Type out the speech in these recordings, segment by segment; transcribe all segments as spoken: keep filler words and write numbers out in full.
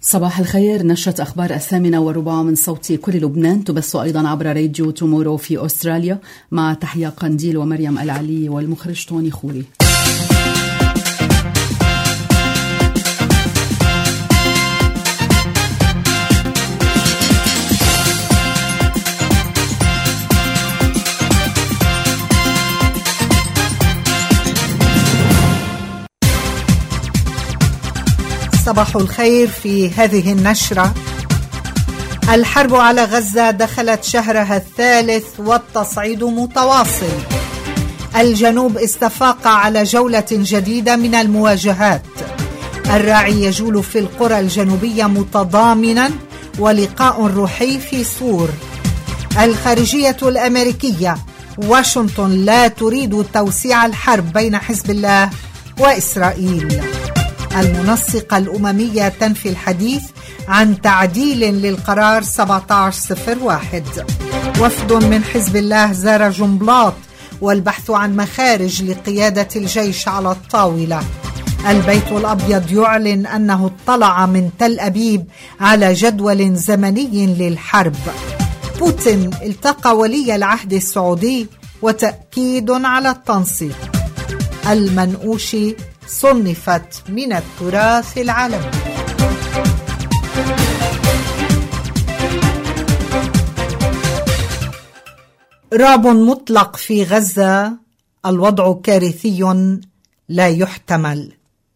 صباح الخير. نشرة أخبار الثامنة وربع من صوت كل لبنان تبث أيضا عبر راديو تومورو في أستراليا، مع تحية قنديل ومريم العلي والمخرج توني خوري. صباح الخير. في هذه النشرة: الحرب على غزة دخلت شهرها الثالث والتصعيد متواصل. الجنوب استفاق على جولة جديدة من المواجهات. الراعي يجول في القرى الجنوبية متضامنا، ولقاء روحي في صور. الخارجية الأمريكية: واشنطن لا تريد توسيع الحرب بين حزب الله وإسرائيل. المنسقة الأممية تنفي الحديث عن تعديل للقرار سبعة عشر صفر واحد. وفد من حزب الله زار جنبلاط، والبحث عن مخارج لقيادة الجيش على الطاولة. البيت الأبيض يعلن أنه اطلع من تل أبيب على جدول زمني للحرب. بوتين التقى ولي العهد السعودي، وتأكيد على التنسيق. المنقوشي صنفت من التراث العالمي. رعب مطلق في غزة، الوضع كارثي لا يحتمل.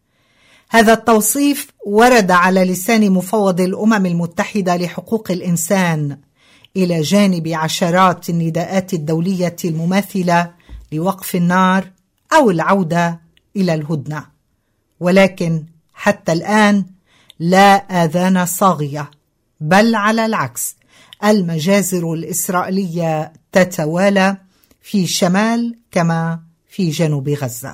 هذا التوصيف ورد على لسان مفوض الأمم المتحدة لحقوق الإنسان، إلى جانب عشرات النداءات الدولية المماثلة لوقف النار أو العودة إلى الهدنة. ولكن حتى الآن لا آذان صاغية، بل على العكس، المجازر الإسرائيلية تتوالى في شمال كما في جنوب غزة.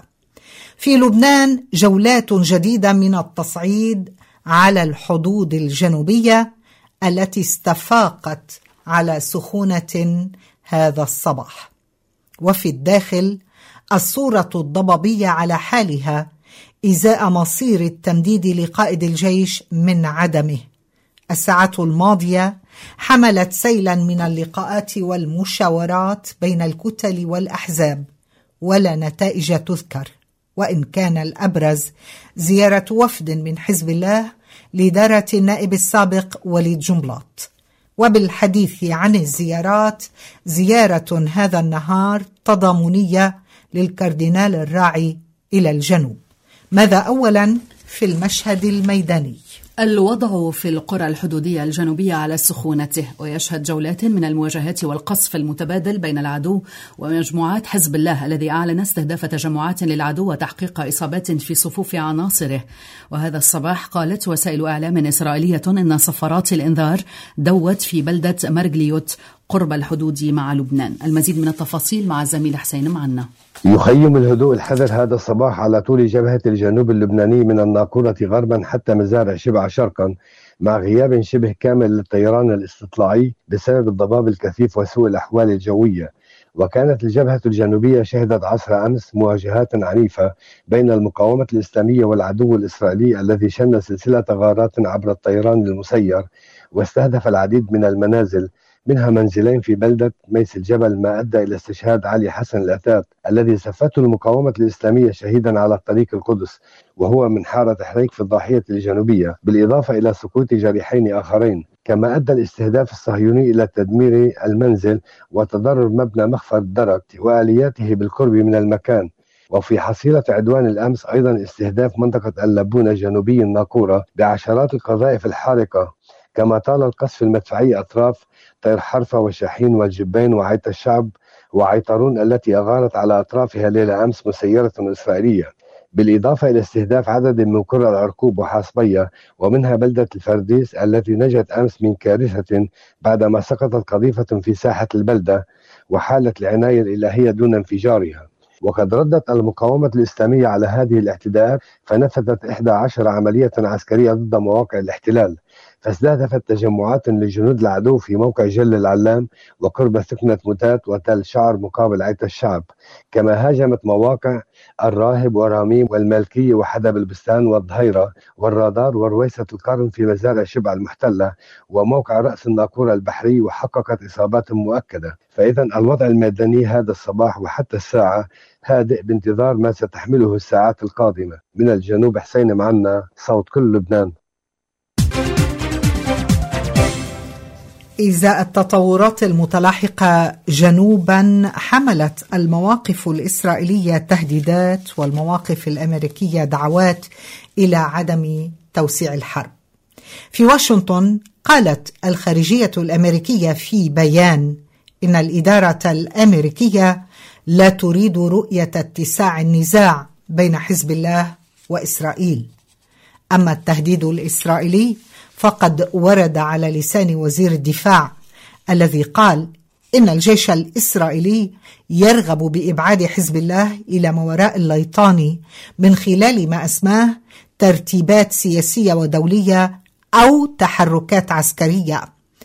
في لبنان جولات جديدة من التصعيد على الحدود الجنوبية التي استفاقت على سخونة هذا الصباح. وفي الداخل الصورة الضبابية على حالها إزاء مصير التمديد لقائد الجيش من عدمه. الساعات الماضية حملت سيلا من اللقاءات والمشاورات بين الكتل والأحزاب، ولا نتائج تذكر، وإن كان الأبرز زيارة وفد من حزب الله لإدارة النائب السابق وليد جنبلاط. وبالحديث عن الزيارات، زيارة هذا النهار تضامنية للكاردينال الراعي إلى الجنوب. ماذا أولا في المشهد الميداني؟ الوضع في القرى الحدودية الجنوبية على سخونته، ويشهد جولات من المواجهات والقصف المتبادل بين العدو ومجموعات حزب الله الذي أعلن استهداف تجمعات للعدو وتحقيق إصابات في صفوف عناصره. وهذا الصباح قالت وسائل إعلام إسرائيلية أن صفارات الإنذار دوت في بلدة مرجليوت قرب الحدود مع لبنان. المزيد من التفاصيل مع الزميل حسين معنا. يخيم الهدوء الحذر هذا الصباح على طول جبهة الجنوب اللبناني من الناقورة غربا حتى مزارع شبع شرقا، مع غياب شبه كامل للطيران الاستطلاعي بسبب الضباب الكثيف وسوء الأحوال الجوية. وكانت الجبهة الجنوبية شهدت عصر أمس مواجهات عنيفة بين المقاومة الإسلامية والعدو الإسرائيلي الذي شن سلسلة غارات عبر الطيران المسير، واستهدف العديد من المنازل، منها منزلين في بلدة ميس الجبل، ما أدى إلى استشهاد علي حسن الأتات الذي سفته المقاومة الإسلامية شهيدا على الطريق القدس، وهو من حارة حريق في الضاحية الجنوبية، بالإضافة إلى سقوط جريحين آخرين. كما أدى الاستهداف الصهيوني إلى تدمير المنزل وتضرر مبنى مخفر الدرك وآلياته بالقرب من المكان. وفي حصيلة عدوان الأمس أيضا استهداف منطقة اللبونة جنوبي الناقورة بعشرات القذائف الحارقة. كما طال القصف المدفعي أطراف طير حرفة وشاحين والجبين وعيت الشعب وعيطرون التي أغارت على أطرافها ليلة أمس مسيرة إسرائيلية، بالإضافة إلى استهداف عدد من قرى العرقوب وحاصبية، ومنها بلدة الفرديس التي نجت أمس من كارثة بعدما سقطت قذيفة في ساحة البلدة وحالت العناية الإلهية دون انفجارها. وقد ردت المقاومة الإسلامية على هذه الاعتداءات، فنفذت إحدى عشرة عملية عسكرية ضد مواقع الاحتلال، فاستهدفت تجمعات لجنود العدو في موقع جل العلام وقرب سكنة متات وتل شعر مقابل عيت الشعب، كما هاجمت مواقع الراهب وراميم والمالكية وحدب البستان والظهيرة والرادار ورويسة القرن في مزارع شبع المحتلة وموقع رأس الناقورة البحري، وحققت إصابات مؤكدة. فإذا الوضع الميداني هذا الصباح وحتى الساعة هادئ بانتظار ما ستحمله الساعات القادمة. من الجنوب حسين معنا، صوت كل لبنان. إزاء التطورات المتلاحقة جنوبا، حملت المواقف الإسرائيلية تهديدات والمواقف الأمريكية دعوات إلى عدم توسيع الحرب. في واشنطن قالت الخارجية الأمريكية في بيان إن الإدارة الأمريكية لا تريد رؤية اتساع النزاع بين حزب الله وإسرائيل. أما التهديد الإسرائيلي فقد ورد على لسان وزير الدفاع الذي قال إن الجيش الإسرائيلي يرغب بإبعاد حزب الله إلى ما وراء الليطاني من خلال ما أسماه ترتيبات سياسية ودولية أو تحركات عسكرية.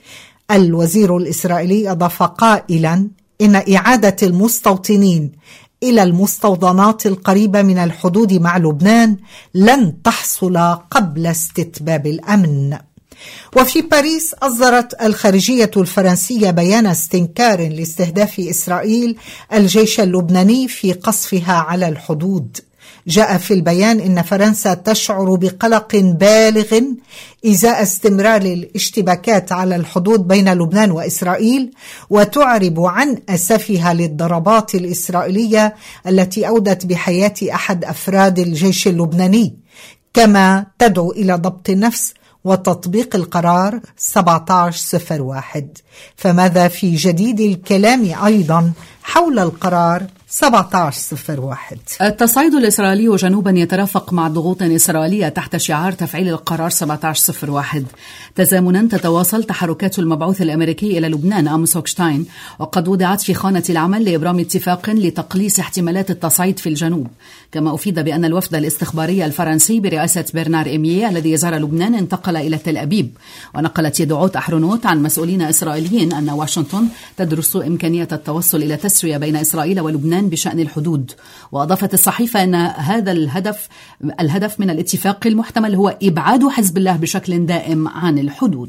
الوزير الإسرائيلي أضاف قائلا إن إعادة المستوطنين إلى المستوطنات القريبة من الحدود مع لبنان لن تحصل قبل استتباب الأمن. وفي باريس أصدرت الخارجية الفرنسية بيان استنكار لاستهداف إسرائيل الجيش اللبناني في قصفها على الحدود. جاء في البيان إن فرنسا تشعر بقلق بالغ إزاء استمرار الاشتباكات على الحدود بين لبنان وإسرائيل، وتعرب عن أسفها للضربات الإسرائيلية التي أودت بحياة أحد أفراد الجيش اللبناني، كما تدعو إلى ضبط النفس وتطبيق القرار سبعة عشر صفر واحد. فماذا في جديد الكلام أيضا حول القرار سبعة عشر صفر واحد؟ التصعيد الإسرائيلي جنوبا يترافق مع ضغوط إسرائيلية تحت شعار تفعيل القرار سبعة عشر صفر واحد. تزامنا تتواصل تحركات المبعوث الأمريكي إلى لبنان أموس هوكشتاين، وقد وضعت في خانة العمل لإبرام اتفاق لتقليص احتمالات التصعيد في الجنوب. كما أفيد بأن الوفد الاستخباري الفرنسي برئاسة برنار إيميه الذي زار لبنان انتقل إلى تل أبيب. ونقلت يدعوت أحرونوت عن مسؤولين إسرائيليين أن واشنطن تدرس إمكانية التوصل إلى تسوية بين إسرائيل ولبنان بشأن الحدود. وأضافت الصحيفة أن هذا الهدف الهدف من الاتفاق المحتمل هو إبعاد حزب الله بشكل دائم عن الحدود.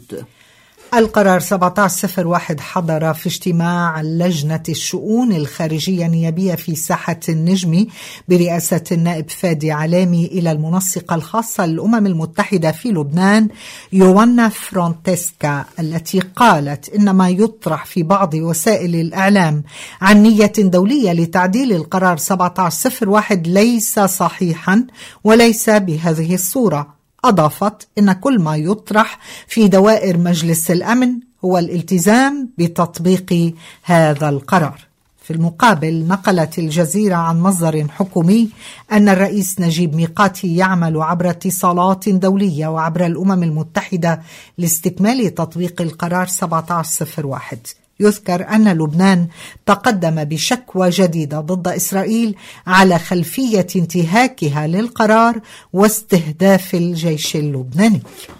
القرار سبعة عشر صفر واحد حضر في اجتماع لجنة الشؤون الخارجية النيابية في ساحة النجمي برئاسة النائب فادي علامي إلى المنسقة الخاصة للأمم المتحدة في لبنان يوانا فرونتسكا، التي قالت إن ما يطرح في بعض وسائل الإعلام عن نية دولية لتعديل القرار سبعة عشر صفر واحد ليس صحيحا وليس بهذه الصورة. أضافت إن كل ما يطرح في دوائر مجلس الأمن هو الالتزام بتطبيق هذا القرار. في المقابل نقلت الجزيرة عن مصدر حكومي أن الرئيس نجيب ميقاتي يعمل عبر اتصالات دولية وعبر الأمم المتحدة لاستكمال تطبيق القرار سبعة عشر صفر واحد. يذكر أن لبنان تقدم بشكوى جديدة ضد إسرائيل على خلفية انتهاكها للقرار واستهداف الجيش اللبناني.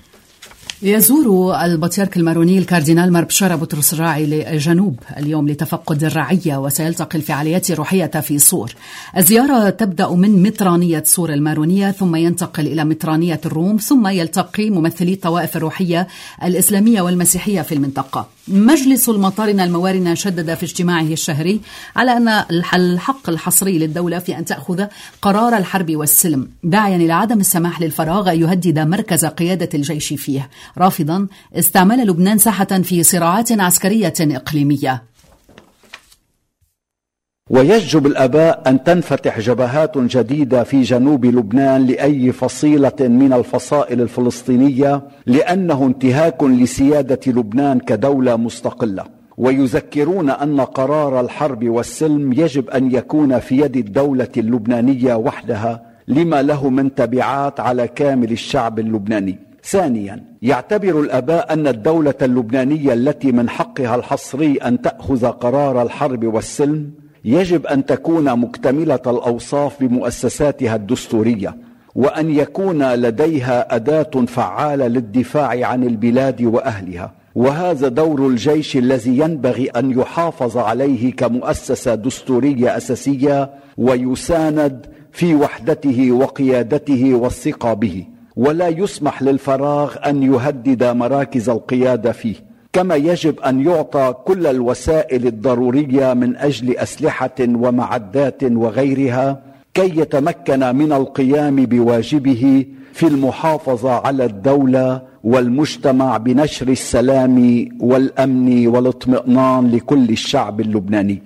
يزور البطريرك الماروني الكاردينال مار بشارة بطرس الراعي للجنوب اليوم لتفقد الرعية، وسيلتقي الفعاليات الروحية في صور. الزيارة تبدأ من مطرانية صور المارونية ثم ينتقل إلى مطرانية الروم، ثم يلتقي ممثلي الطوائف الروحية الإسلامية والمسيحية في المنطقة. مجلس المطارنة الموارنة شدد في اجتماعه الشهري على أن الحق الحصري للدولة في أن تأخذ قرار الحرب والسلم، داعيا إلى عدم السماح للفراغ أن يهدد مركز قيادة الجيش فيه، رافضا استعمال لبنان ساحة في صراعات عسكرية إقليمية. ويجب الآباء أن تنفتح جبهات جديدة في جنوب لبنان لأي فصيلة من الفصائل الفلسطينية، لأنه انتهاك لسيادة لبنان كدولة مستقلة. ويذكرون أن قرار الحرب والسلم يجب أن يكون في يد الدولة اللبنانية وحدها، لما له من تبعات على كامل الشعب اللبناني. ثانيا، يعتبر الآباء أن الدولة اللبنانية التي من حقها الحصري أن تأخذ قرار الحرب والسلم يجب أن تكون مكتملة الأوصاف بمؤسساتها الدستورية، وأن يكون لديها أداة فعالة للدفاع عن البلاد وأهلها. وهذا دور الجيش الذي ينبغي أن يحافظ عليه كمؤسسة دستورية أساسية ويساند في وحدته وقيادته والثقة به، ولا يسمح للفراغ أن يهدد مراكز القيادة فيه. كما يجب أن يعطى كل الوسائل الضرورية من أجل أسلحة ومعدات وغيرها كي يتمكن من القيام بواجبه في المحافظة على الدولة والمجتمع بنشر السلام والأمن والاطمئنان لكل الشعب اللبناني.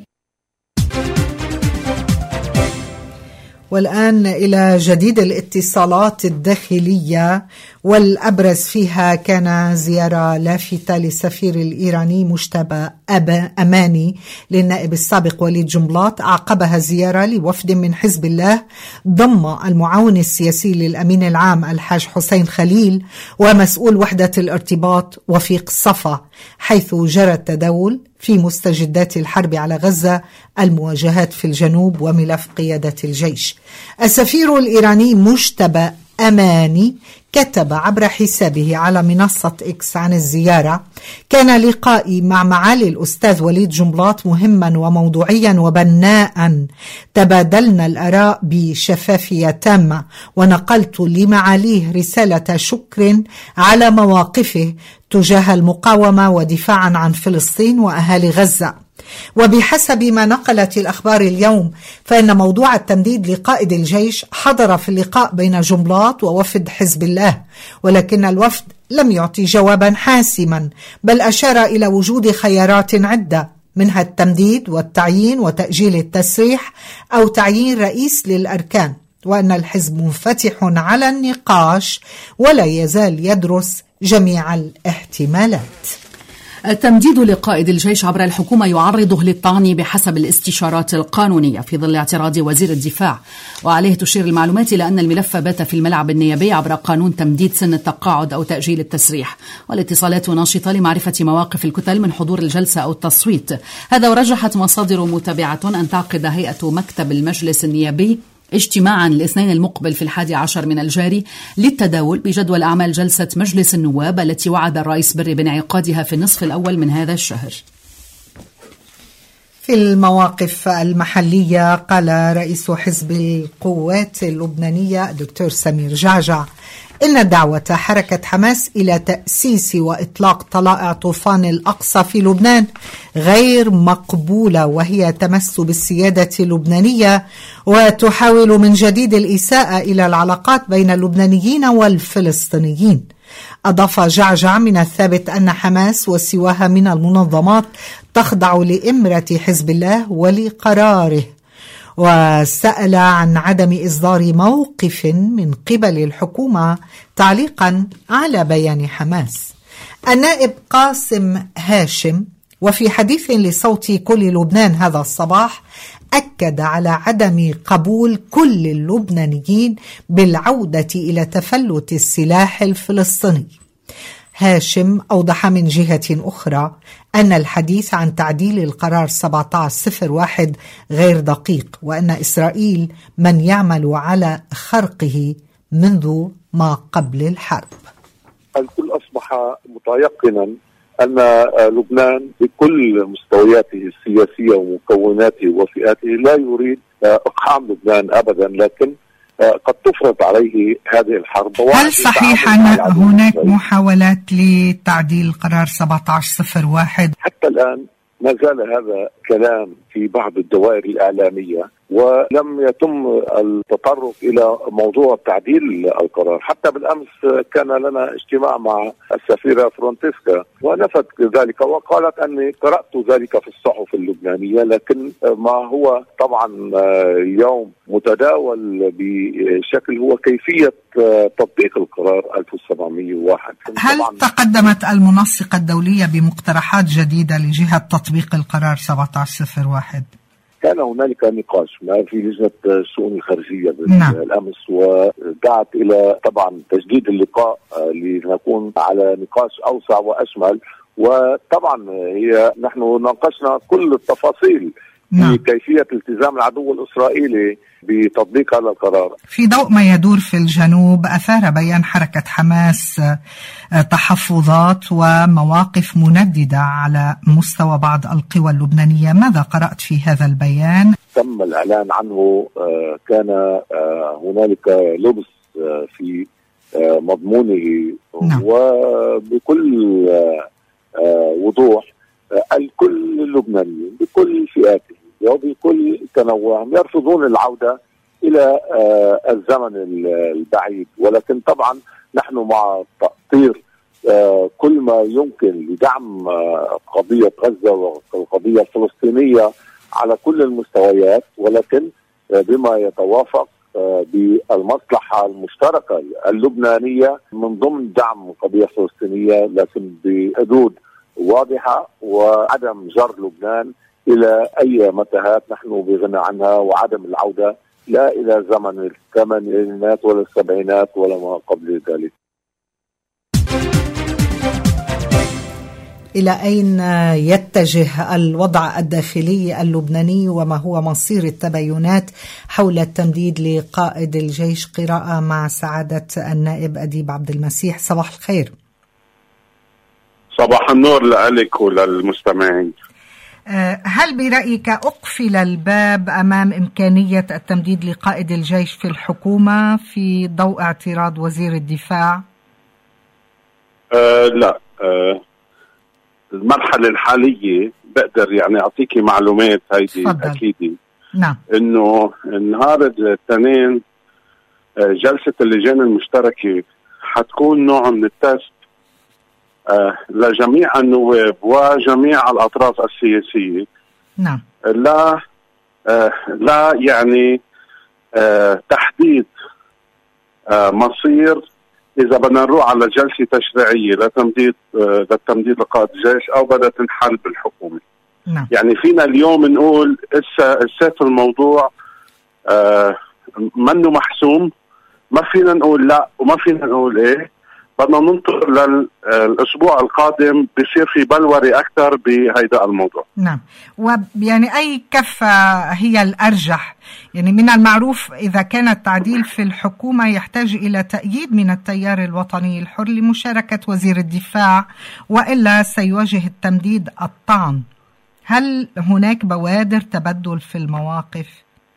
والآن إلى جديد الاتصالات الداخلية، والأبرز فيها كان زيارة لافتة للسفير الإيراني مجتبى أماني للنائب السابق وليد جنبلاط، عقبها زيارة لوفد من حزب الله ضم المعاون السياسي للأمين العام الحاج حسين خليل ومسؤول وحدة الارتباط وفيق صفا، حيث جرى التداول في مستجدات الحرب على غزة، المواجهات في الجنوب وملف قيادة الجيش. السفير الإيراني مجتبى أماني كتب عبر حسابه على منصة إكس عن الزيارة: كان لقائي مع معالي الأستاذ وليد جنبلاط مهما وموضوعيا وبناء، تبادلنا الآراء بشفافية تامة، ونقلت لمعاليه رسالة شكر على مواقفه تجاه المقاومة ودفاعا عن فلسطين وأهالي غزة. وبحسب ما نقلت الأخبار اليوم، فإن موضوع التمديد لقائد الجيش حضر في اللقاء بين جنبلاط ووفد حزب الله، ولكن الوفد لم يعطي جوابا حاسما، بل أشار إلى وجود خيارات عدة، منها التمديد والتعيين وتأجيل التسريح أو تعيين رئيس للأركان، وأن الحزب منفتح على النقاش ولا يزال يدرس جميع الاحتمالات. التمديد لقائد الجيش عبر الحكومة يعرضه للطعن بحسب الاستشارات القانونية في ظل اعتراض وزير الدفاع، وعليه تشير المعلومات إلى أن الملف بات في الملعب النيابي عبر قانون تمديد سن التقاعد أو تأجيل التسريح، والاتصالات ناشطة لمعرفة مواقف الكتل من حضور الجلسة أو التصويت. هذا ورجحت مصادر متابعة أن تعقد هيئة مكتب المجلس النيابي اجتماعا الاثنين المقبل في الحادي عشر من الجاري للتداول بجدول أعمال جلسة مجلس النواب التي وعد الرئيس بري بانعقادها في النصف الأول من هذا الشهر. في المواقف المحلية، قال رئيس حزب القوات اللبنانية الدكتور سمير جعجع إن دعوة حركة حماس إلى تأسيس وإطلاق طلائع طوفان الأقصى في لبنان غير مقبولة، وهي تمس بالسيادة اللبنانية وتحاول من جديد الإساءة إلى العلاقات بين اللبنانيين والفلسطينيين. أضاف جعجع من الثابت أن حماس وسواها من المنظمات تخضع لإمرة حزب الله ولقراره، وسأل عن عدم إصدار موقف من قبل الحكومة تعليقا على بيان حماس. النائب قاسم هاشم وفي حديث لصوت كل لبنان هذا الصباح أكد على عدم قبول كل اللبنانيين بالعودة إلى تفلت السلاح الفلسطيني. هاشم أوضح من جهة أخرى أن الحديث عن تعديل القرار سبعة عشر صفر واحد غير دقيق، وأن إسرائيل من يعمل على خرقه منذ ما قبل الحرب. الكل أصبح متيقنا أن لبنان بكل مستوياته السياسية ومكوناته وفئاته لا يريد إقحام لبنان أبدا، لكن قد تفرض عليه هذه الحرب. هل صحيح أن هناك محاولات لتعديل قرار سبعة عشر صفر واحد؟ حتى الآن ما زال هذا كلام في بعض الدوائر الإعلامية، ولم يتم التطرق إلى موضوع تعديل القرار. حتى بالأمس كان لنا اجتماع مع السفيرة فرونتسكا ونفت ذلك وقالت أني قرأت ذلك في الصحف اللبنانية، لكن ما هو طبعا اليوم متداول بشكل هو كيفية تطبيق القرار ألف وسبعمائة وواحد. هل تقدمت المنسقة الدولية بمقترحات جديدة لجهة تطبيق القرار سبعة عشر صفر واحد؟ كان هنالك نقاش ما في لجنة الشؤون الخارجية نعم. الأمس، ودعت إلى طبعا تجديد اللقاء لنكون على نقاش أوسع وأشمل. وطبعا هي نحن ناقشنا كل التفاصيل في كيفية التزام العدو الإسرائيلي بتطبيق هذا القرار. في ضوء ما يدور في الجنوب، أثار بيان حركة حماس تحفظات ومواقف منددة على مستوى بعض القوى اللبنانية، ماذا قرأت في هذا البيان؟ تم الإعلان عنه، كان هنالك لبس في مضمونه. نعم. وبكل وضوح الكل اللبناني بكل فئاته وبكل تنوعهم يرفضون العودة إلى الزمن البعيد، ولكن طبعا نحن مع تأطير كل ما يمكن لدعم قضية غزة والقضية الفلسطينية على كل المستويات، ولكن بما يتوافق بالمصلحة المشتركة اللبنانية من ضمن دعم القضية الفلسطينية، لكن بحدود واضحة وعدم جر لبنان إلى أي متاهات نحن بغنى عنها، وعدم العودة لا إلى زمن الثمانينات ولا السبعينات ولا ما قبل ذلك. إلى أين يتجه الوضع الداخلي اللبناني وما هو مصير التباينات حول التمديد لقائد الجيش؟ قراءة مع سعادة النائب أديب عبد المسيح. صباح الخير. صباح النور لك وللمستمعين. هل برأيك أقفل الباب أمام إمكانية التمديد لقائد الجيش في الحكومة في ضوء اعتراض وزير الدفاع؟ أه لا أه المرحلة الحالية بقدر يعني أعطيكي معلومات هيدي أكيد. نعم. إنه نهار الاثنين جلسة اللجان المشتركة حتكون نوع من التست آه لجميع النواب وجميع الأطراف السياسية. نعم. لا آه لا يعني آه تحديد آه مصير إذا بدنا نروح على جلسة تشريعية لتمديد آه للتمديد لقائد الجيش أو بدها تنحل بالحكومة. نعم. يعني فينا اليوم نقول إسا الموضوع آه منه محسوم، ما فينا نقول لا وما فينا نقول إيه، بدنا ننطر للأسبوع القادم بيصير في بلوري أكثر بهيدا الموضوع. نعم. ويعني أي كفة هي الأرجح؟ يعني من المعروف إذا كان التعديل في الحكومة يحتاج إلى تأييد من التيار الوطني الحر لمشاركة وزير الدفاع، وإلا سيواجه التمديد الطعن. هل هناك بوادر تبدل في المواقف؟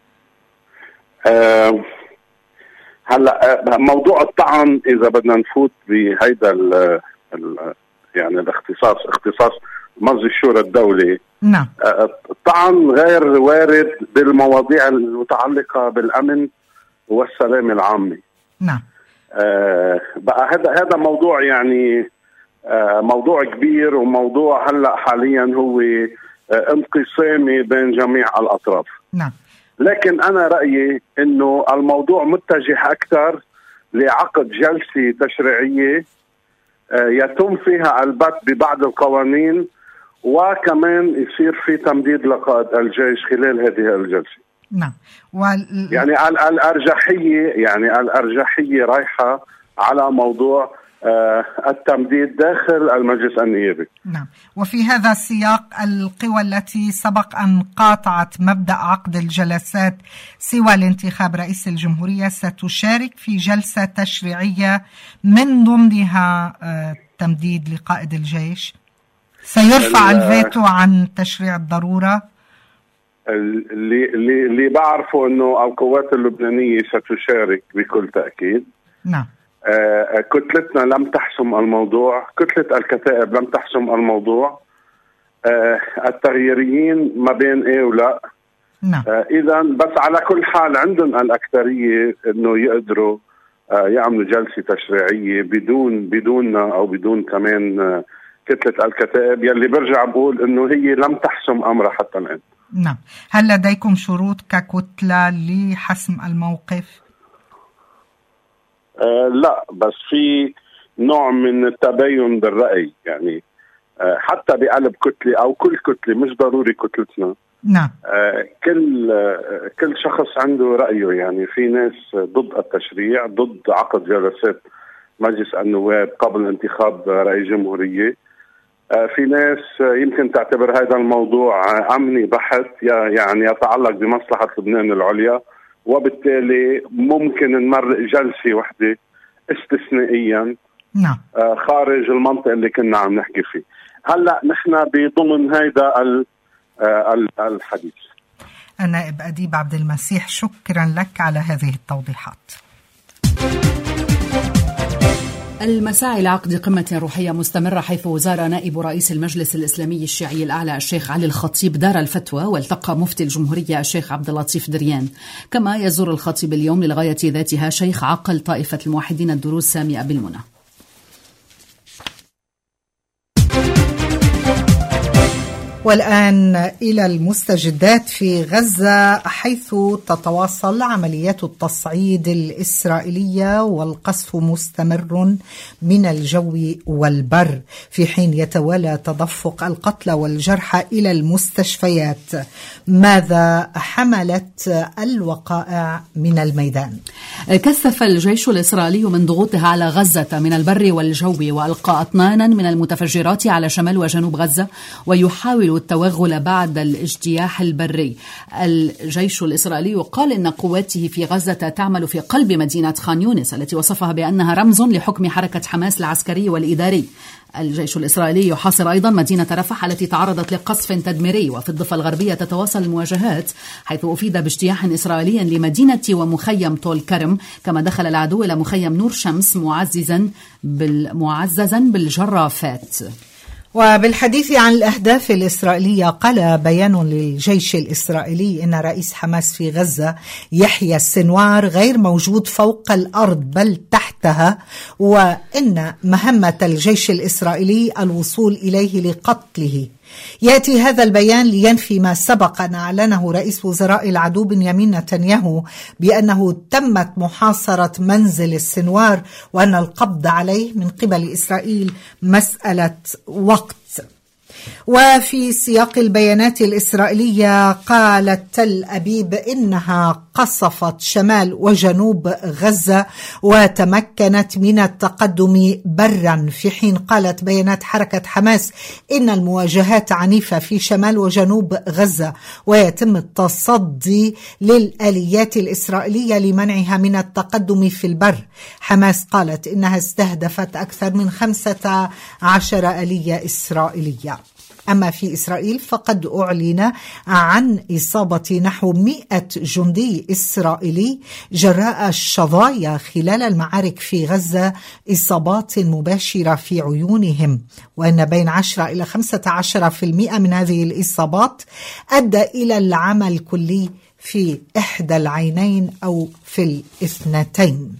أه هلا موضوع الطعن اذا بدنا نفوت بهيدا ال ال يعني الاختصاص اختصاص مجلس الشورى الدولي. نعم. الطعن غير وارد بالمواضيع المتعلقه بالامن والسلامه العامه. نعم. آه بقى هذا هذا موضوع يعني آه موضوع كبير، وموضوع هلا حاليا هو آه انقسامي بين جميع الاطراف. نعم. لكن أنا رأيي إنه الموضوع متجه أكثر لعقد جلسة تشريعية يتم فيها البت ببعض القوانين، وكمان يصير في تمديد لقائد الجيش خلال هذه الجلسة. نعم. وال... يعني الأرجحية يعني الأرجحية رايحة على موضوع آه التمديد داخل المجلس النيابي. نعم. وفي هذا السياق القوى التي سبق أن قاطعت مبدأ عقد الجلسات سوى الانتخاب رئيس الجمهورية ستشارك في جلسة تشريعية من ضمنها آه تمديد لقائد الجيش. سيرفع الفيتو عن تشريع الضرورة. اللي اللي اللي بعرفه انه القوات اللبنانية ستشارك بكل تأكيد. نعم. آه كتلتنا لم تحسم الموضوع، كتلة الكتائب لم تحسم الموضوع. آه التغييريين ما بين ايه ولا. نعم. آه اذا بس على كل حال عندهم الأكثرية انه يقدروا آه يعملوا جلسة تشريعية بدون بدوننا او بدون كمان آه كتلة الكتائب يلي برجع بقول انه هي لم تحسم امرها حتى الان. نعم. هل لديكم شروط ككتلة لحسم الموقف؟ آه لا، بس في نوع من التباين بالرأي، يعني آه حتى بقلب كتلة أو كل كتلة، مش ضروري كتلتنا. نعم. آه كل آه كل شخص عنده رأيه، يعني في ناس ضد التشريع، ضد عقد جلسات مجلس النواب قبل انتخاب رئيس جمهورية. في ناس يمكن تعتبر هذا الموضوع أمني بحت، يعني يتعلق بمصلحة لبنان العليا، وبالتالي ممكن نمر جلسة واحدة استثنائيا نعم خارج المنطقة اللي كنا عم نحكي فيه. هلأ نحن بضمن هيدا الحديث. النائب أديب عبد المسيح، شكرا لك على هذه التوضيحات. المساعي لعقد قمة روحية مستمرة، حيث زار نائب رئيس المجلس الإسلامي الشيعي الأعلى الشيخ علي الخطيب دار الفتوى، والتقى مفتي الجمهورية الشيخ عبد اللطيف دريان. كما يزور الخطيب اليوم للغاية ذاتها شيخ عقل طائفة الموحدين الدروز سامي أبي المنى. والآن إلى المستجدات في غزة، حيث تتواصل عمليات التصعيد الإسرائيلية والقصف مستمر من الجو والبر، في حين يتوالى تدفق القتلى والجرحى إلى المستشفيات. ماذا حملت الوقائع من الميدان؟ كثف الجيش الإسرائيلي من ضغوطه على غزة من البر والجو، وألقى أطنانا من المتفجرات على شمال وجنوب غزة، ويحاول التوغل بعد الاجتياح البري. الجيش الإسرائيلي قال إن قواته في غزة تعمل في قلب مدينة خان يونس، التي وصفها بأنها رمز لحكم حركة حماس العسكري والإداري. الجيش الإسرائيلي يحاصر أيضا مدينة رفح التي تعرضت لقصف تدميري. وفي الضفة الغربية تتواصل المواجهات، حيث أفيد باجتياح إسرائيلي لمدينة ومخيم طول كرم. كما دخل العدو إلى مخيم نور شمس معززا معززا بالجرافات. وبالحديث عن الأهداف الإسرائيلية، قال بيان للجيش الإسرائيلي إن رئيس حماس في غزة يحيى السنوار غير موجود فوق الأرض بل تحتها، وإن مهمة الجيش الإسرائيلي الوصول إليه لقتله. يأتي هذا البيان لينفي ما سبق أن أعلنه رئيس وزراء العدو بنيامين نتنياهو بأنه تمت محاصرة منزل السنوار، وأن القبض عليه من قبل إسرائيل مسألة وقت. وفي سياق البيانات الإسرائيلية، قالت تل أبيب إنها قصفت شمال وجنوب غزة وتمكنت من التقدم برا، في حين قالت بيانات حركة حماس إن المواجهات عنيفة في شمال وجنوب غزة، ويتم التصدي للآليات الإسرائيلية لمنعها من التقدم في البر. حماس قالت إنها استهدفت أكثر من خمسة عشر آلية إسرائيلية. أما في إسرائيل فقد أعلن عن إصابة نحو مئة جندي إسرائيلي جراء الشظايا خلال المعارك في غزة، إصابات مباشرة في عيونهم، وأن بين عشرة إلى خمسة عشر بالمئة من هذه الإصابات أدى إلى العمى الكلي في إحدى العينين أو في الاثنتين.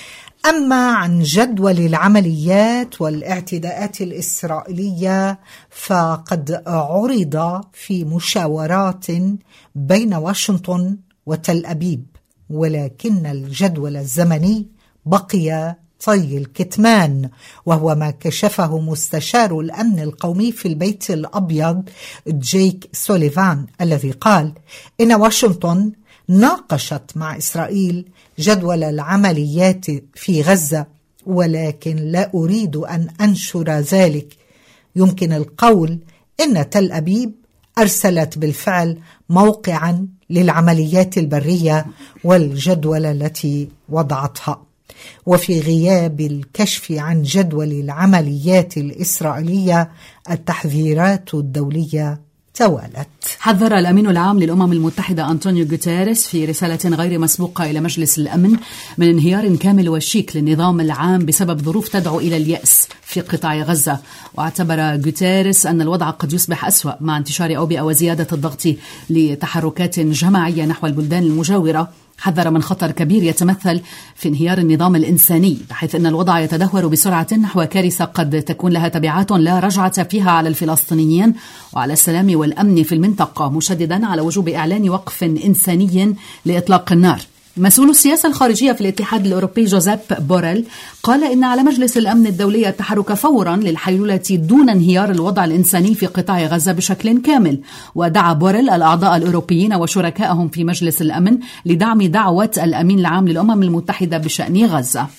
أما عن جدول العمليات والاعتداءات الإسرائيلية، فقد عرض في مشاورات بين واشنطن وتل أبيب، ولكن الجدول الزمني بقي طي الكتمان، وهو ما كشفه مستشار الأمن القومي في البيت الأبيض جيك سوليفان، الذي قال إن واشنطن ناقشت مع إسرائيل جدول العمليات في غزة، ولكن لا أريد أن أنشر ذلك. يمكن القول إن تل أبيب أرسلت بالفعل موقعا للعمليات البرية والجدول التي وضعتها. وفي غياب الكشف عن جدول العمليات الإسرائيلية، التحذيرات الدولية توالت. حذر الأمين العام للأمم المتحدة أنطونيو غوتيريس في رسالة غير مسبوقة إلى مجلس الأمن من انهيار كامل وشيك للنظام العام بسبب ظروف تدعو إلى اليأس في قطاع غزة. واعتبر غوتيريس أن الوضع قد يصبح أسوأ مع انتشار أوبئة وزيادة الضغط لتحركات جماعية نحو البلدان المجاورة. حذر من خطر كبير يتمثل في انهيار النظام الإنساني، بحيث أن الوضع يتدهور بسرعة نحو كارثة قد تكون لها تبعات لا رجعة فيها على الفلسطينيين وعلى السلام والأمن في المنطقة، مشددا على وجوب إعلان وقف إنساني لإطلاق النار. مسؤول السياسة الخارجية في الاتحاد الأوروبي جوزيب بوريل قال إن على مجلس الأمن الدولي التحرك فورا للحلولة دون انهيار الوضع الإنساني في قطاع غزة بشكل كامل. ودعا بوريل الأعضاء الأوروبيين وشركائهم في مجلس الأمن لدعم دعوة الأمين العام للأمم المتحدة بشأن غزة.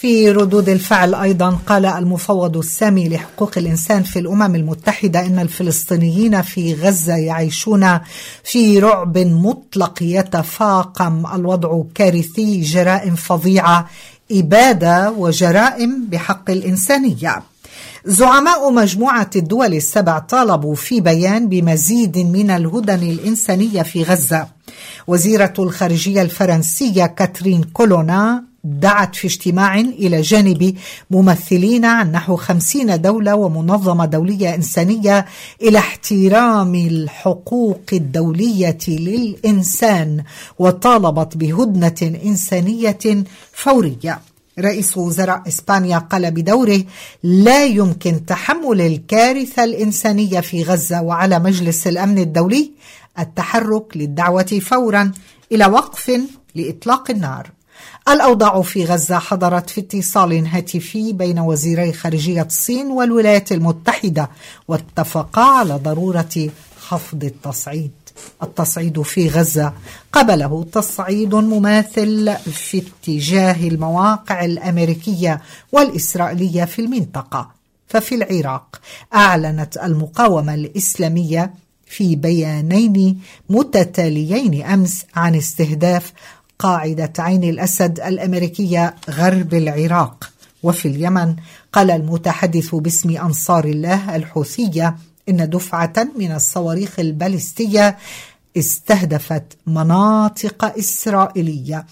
في ردود الفعل أيضا قال المفوض السامي لحقوق الإنسان في الأمم المتحدة إن الفلسطينيين في غزة يعيشون في رعب مطلق يتفاقم، الوضع كارثي، جرائم فظيعة، إبادة وجرائم بحق الإنسانية. زعماء مجموعة الدول السبع طالبوا في بيان بمزيد من الهدن الإنسانية في غزة. وزيرة الخارجية الفرنسية كاترين كولونا دعت في اجتماع إلى جانب ممثلين عن نحو خمسين دولة ومنظمة دولية إنسانية إلى احترام الحقوق الدولية للإنسان، وطالبت بهدنة إنسانية فورية. رئيس وزراء إسبانيا قال بدوره: لا يمكن تحمل الكارثة الإنسانية في غزة، وعلى مجلس الأمن الدولي التحرك للدعوة فورا إلى وقف لإطلاق النار. الأوضاع في غزة حضرت في اتصال هاتفي بين وزيري خارجية الصين والولايات المتحدة، واتفقا على ضرورة خفض التصعيد. التصعيد في غزة قبله تصعيد مماثل في اتجاه المواقع الأمريكية والإسرائيلية في المنطقة. ففي العراق أعلنت المقاومة الإسلامية في بيانين متتاليين أمس عن استهداف قاعدة عين الأسد الأمريكية غرب العراق. وفي اليمن قال المتحدث باسم أنصار الله الحوثية إن دفعة من الصواريخ البالستية استهدفت مناطق إسرائيلية.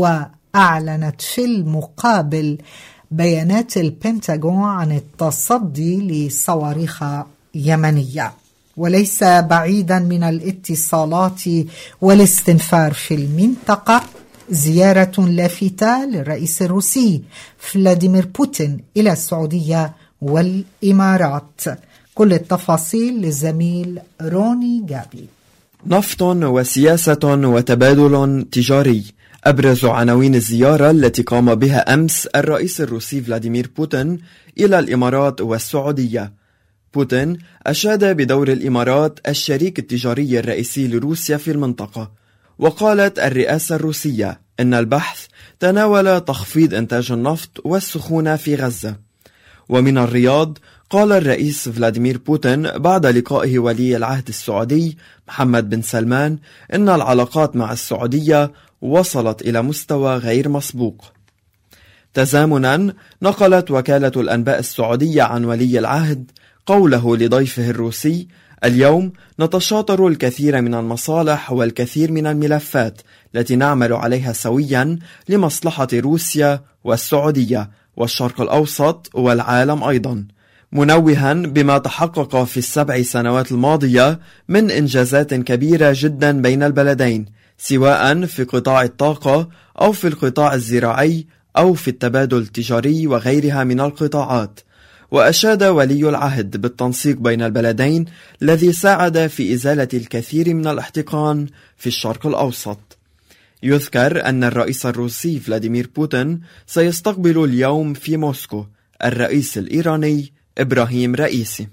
وأعلنت في المقابل بيانات البنتاغون عن التصدي لصواريخ يمنية. وليس بعيدا من الاتصالات والاستنفار في المنطقة زيارة لافتة للرئيس الروسي فلاديمير بوتين إلى السعودية والإمارات. كل التفاصيل للزميل روني جابي. نفط وسياسة وتبادل تجاري، أبرز عناوين الزيارة التي قام بها أمس الرئيس الروسي فلاديمير بوتين إلى الإمارات والسعودية. بوتين أشاد بدور الإمارات الشريك التجاري الرئيسي لروسيا في المنطقة، وقالت الرئاسة الروسية إن البحث تناول تخفيض إنتاج النفط والسخونة في غزة. ومن الرياض قال الرئيس فلاديمير بوتين بعد لقائه ولي العهد السعودي محمد بن سلمان إن العلاقات مع السعودية وصلت إلى مستوى غير مسبوق. تزامنا نقلت وكالة الأنباء السعودية عن ولي العهد قوله لضيفه الروسي: اليوم نتشاطر الكثير من المصالح والكثير من الملفات التي نعمل عليها سويا لمصلحة روسيا والسعودية والشرق الأوسط والعالم أيضا، منوها بما تحقق في السبع سنوات الماضية من إنجازات كبيرة جدا بين البلدين، سواء في قطاع الطاقة أو في القطاع الزراعي أو في التبادل التجاري وغيرها من القطاعات. وأشاد ولي العهد بالتنسيق بين البلدين الذي ساعد في إزالة الكثير من الاحتقان في الشرق الأوسط. يذكر أن الرئيس الروسي فلاديمير بوتين سيستقبل اليوم في موسكو الرئيس الإيراني إبراهيم رئيسي.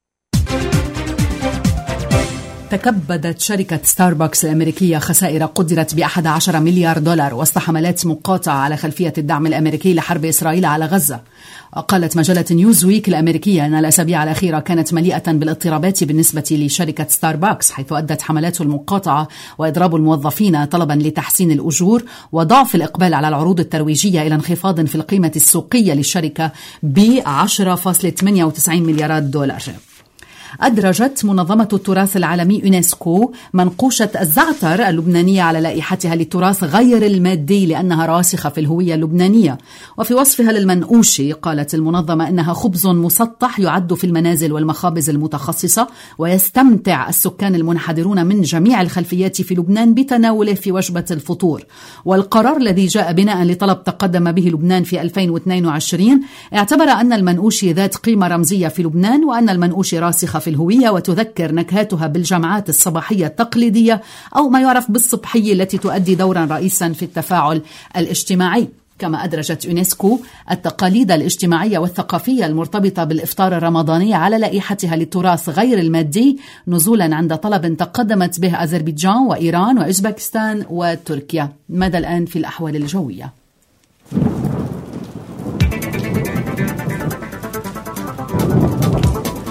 تكبدت شركة ستاربكس الأمريكية خسائر قدرت بأحد عشر مليار دولار وسط حملات مقاطعة على خلفية الدعم الأمريكي لحرب إسرائيل على غزة. قالت مجلة نيوزويك الأمريكية أن الأسابيع الأخيرة كانت مليئة بالاضطرابات بالنسبة لشركة ستاربكس، حيث أدت حملات المقاطعة وإضراب الموظفين طلبا لتحسين الأجور وضعف الإقبال على العروض الترويجية إلى انخفاض في القيمة السوقية للشركة ب عشرة فاصلة ثمانية وتسعين مليارات دولار. أدرجت منظمة التراث العالمي يونسكو منقوشة الزعتر اللبنانية على لائحتها للتراث غير المادي لأنها راسخة في الهوية اللبنانية. وفي وصفها للمنقوش قالت المنظمة إنها خبز مسطح يعد في المنازل والمخابز المتخصصة، ويستمتع السكان المنحدرون من جميع الخلفيات في لبنان بتناوله في وجبة الفطور. والقرار الذي جاء بناء لطلب تقدم به لبنان في ألفين واثنين وعشرين اعتبر أن المنقوش ذات قيمة رمزية في لبنان، وأن المنقوش راسخة في الهوية وتذكر نكهاتها بالجمعات الصباحية التقليدية أو ما يعرف بالصبحية التي تؤدي دورا رئيسا في التفاعل الاجتماعي. كما أدرجت يونسكو التقاليد الاجتماعية والثقافية المرتبطة بالإفطار الرمضاني على لائحتها للتراث غير المادي، نزولا عند طلب تقدمت به أذربيجان وإيران وأوزبكستان وتركيا. ماذا الآن في الأحوال الجوية؟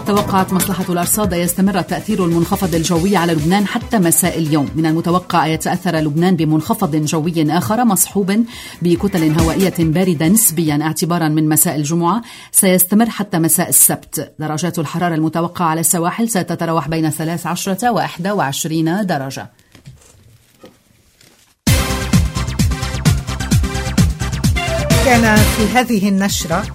توقعت مصلحة الأرصاد يستمر التأثير المنخفض الجوي على لبنان حتى مساء اليوم. من المتوقع أن يتأثر لبنان بمنخفض جوي آخر مصحوب بكتل هوائية باردة نسبيا اعتبارا من مساء الجمعة، سيستمر حتى مساء السبت. درجات الحرارة المتوقعة على السواحل ستتراوح بين ثلاث عشرة وإحدى وعشرين درجة. كان في هذه النشرة: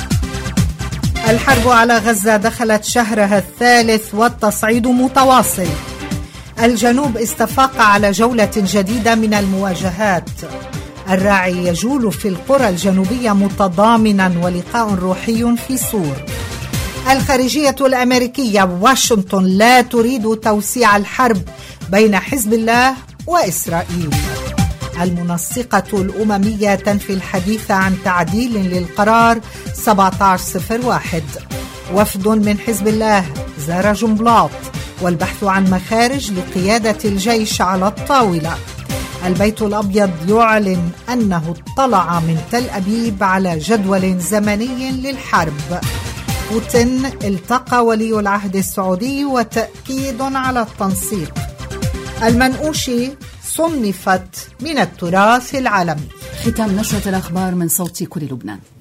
الحرب على غزة دخلت شهرها الثالث والتصعيد متواصل. الجنوب استفاق على جولة جديدة من المواجهات. الراعي يجول في القرى الجنوبية متضامنا ولقاء روحي في سور. الخارجية الأمريكية: واشنطن لا تريد توسيع الحرب بين حزب الله وإسرائيل. المنسقة الأممية تنفي الحديث عن تعديل للقرار سبعة عشر صفر واحد. وفد من حزب الله زار جنبلاط والبحث عن مخارج لقيادة الجيش على الطاولة. البيت الأبيض يعلن أنه اطلع من تل أبيب على جدول زمني للحرب. بوتين التقى ولي العهد السعودي وتأكيد على التنسيق. المنقوشي صنفت من التراث العالمي. ختام نشرة الأخبار من صوت كل لبنان.